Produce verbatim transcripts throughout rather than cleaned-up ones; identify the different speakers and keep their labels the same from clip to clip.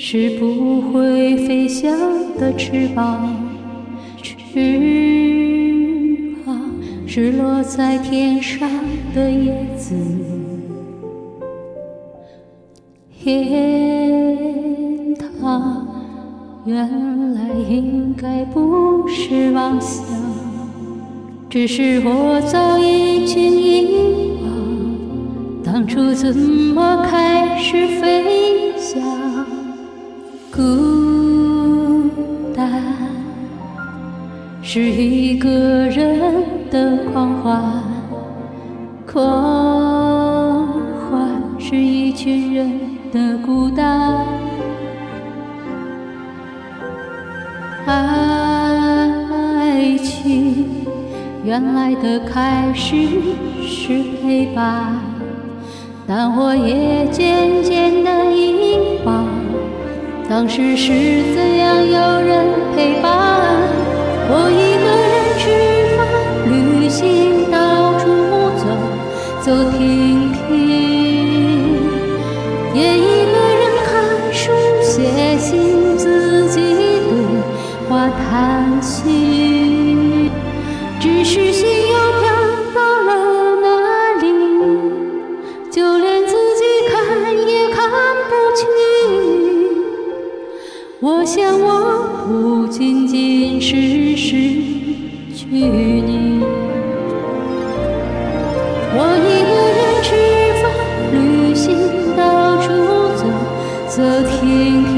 Speaker 1: 是不会飞翔的翅膀，翅膀是落在天上的叶子。天堂原来应该不是妄想，只是我早已经遗忘，当初怎么开始飞翔。孤单是一个人的狂欢，狂欢是一群人的孤单。爱情原来的开始是陪伴，但我也渐渐地遗忘，当时是怎样有人陪伴。我一个人吃饭旅行，到处走走停停，也一个人看书写信，自己对话叹息，只是心又飘到了哪里，就连自己看也看不清。我想我不仅仅是失去你，我一个人吃饭旅行，到处走走停停，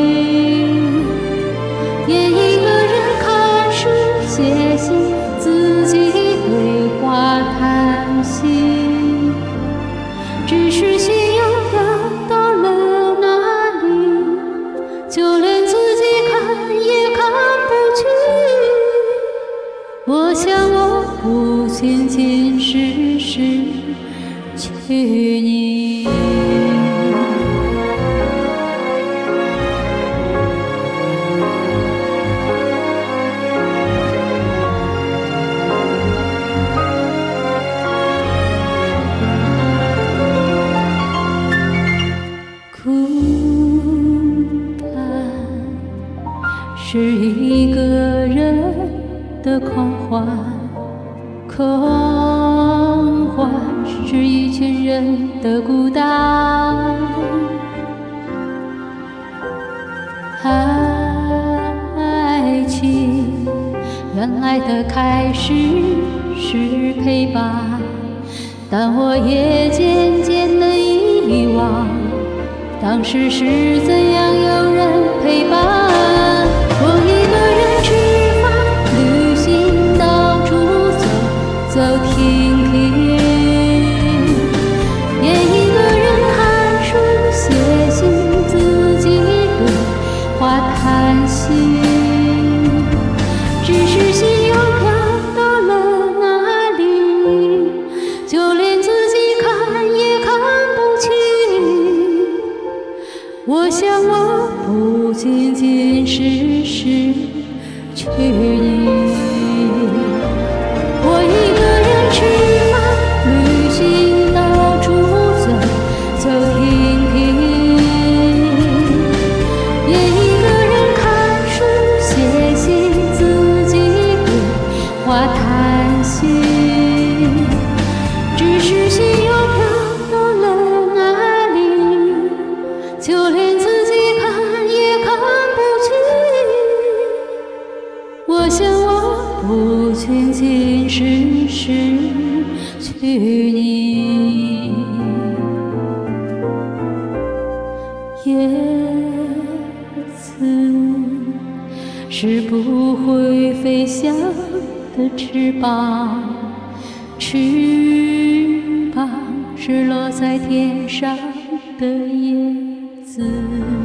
Speaker 1: 也一个人看书写信，自己对话叹息，只是心又飘到了哪里，就连自己看也看不清。我想我不仅仅是失去你。孤单是一个人的狂欢，狂欢是一群人的孤单。爱情原来的开始是陪伴，但我也渐渐地遗忘，当时是怎样有人陪伴。我一个人吃饭旅行，到处走走停停，也一个人看书写信，自己对话叹息，只是心又飘到了哪里，就连自己看也看不清。我想我不仅仅是失去你，我一个人吃饭旅行，到处走走停停，也一个人看书写信，自己对话叹息，只是心又飘到了哪里，就连自己看也看不清。我想我不仅仅是失去你，叶子是不会飞翔的翅膀，翅膀是落在天上的叶子。